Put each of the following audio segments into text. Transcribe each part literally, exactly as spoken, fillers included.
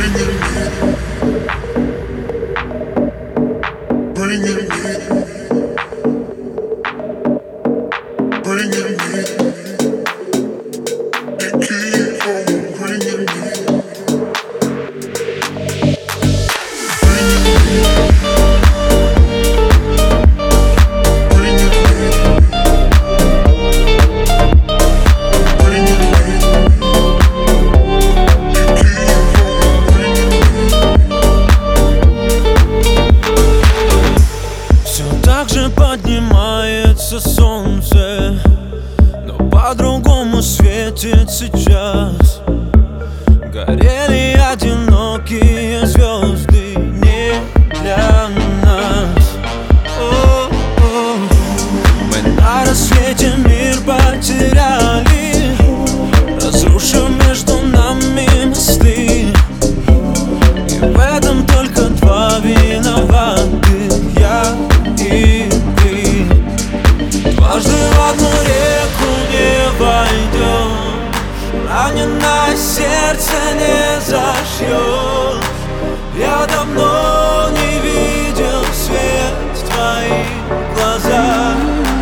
Поднимается солнце, но по-другому светит сейчас. Горели одинокие звезды не для нас. О-о-о. Мы на рассвете мир потеряли, разрушив между нами мосты. И в этом только два виноваты: я и ты. Дважды в одну реку не войдешь, раненое сердце не зашьешь. Я давно не видел свет в твоих глазах.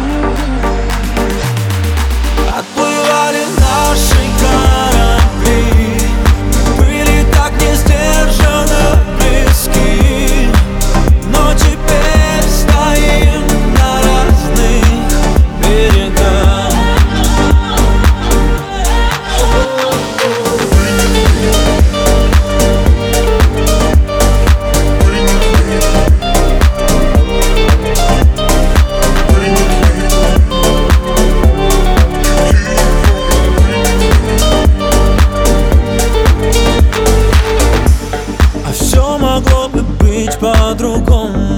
Отплывали наши корабли, мы были так несдержанно близки, но теперь стоим на разных берегах. А все могло бы быть по-другому.